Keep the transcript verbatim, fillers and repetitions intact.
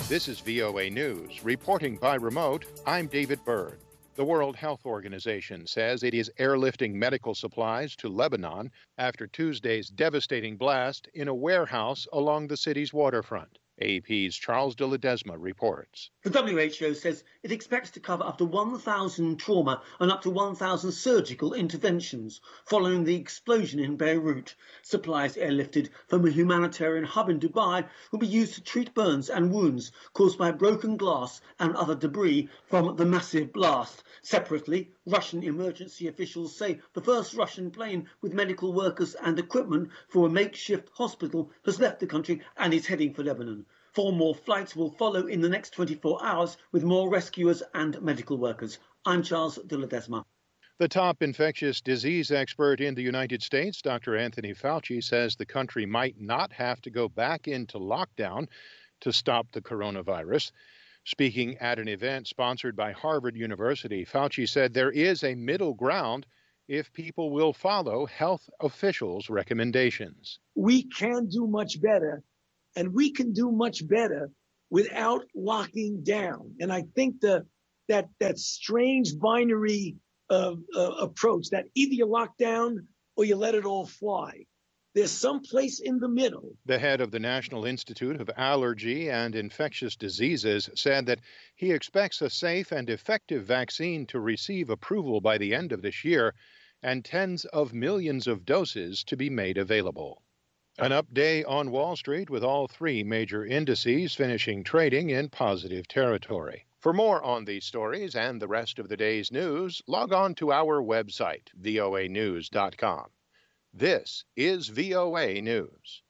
This is V O A News. Reporting by remote, I'm David Byrd. The World Health Organization says it is airlifting medical supplies to Lebanon after Tuesday's devastating blast in a warehouse along the city's waterfront. A P's Charles de Ledesma reports. The W H O says it expects to cover up to one thousand trauma and up to one thousand surgical interventions following the explosion in Beirut. Supplies airlifted from a humanitarian hub in Dubai will be used to treat burns and wounds caused by broken glass and other debris from the massive blast. Separately, Russian emergency officials say the first Russian plane with medical workers and equipment for a makeshift hospital has left the country and is heading for Lebanon. Four more flights will follow in the next twenty-four hours with more rescuers and medical workers. I'm Charles de Ledesma. The top infectious disease expert in the United States, Doctor Anthony Fauci, says the country might not have to go back into lockdown to stop the coronavirus. Speaking at an event sponsored by Harvard University, Fauci said there is a middle ground if people will follow health officials' recommendations. We can do much better, and we can do much better without locking down. And I think the that that strange binary uh, uh, approach that either you lock down or you let it all fly. There's some place in the middle. The head of the National Institute of Allergy and Infectious Diseases said that he expects a safe and effective vaccine to receive approval by the end of this year and tens of millions of doses to be made available. An up day on Wall Street with all three major indices finishing trading in positive territory. For more on these stories and the rest of the day's news, log on to our website, V O A news dot com. This is V O A News.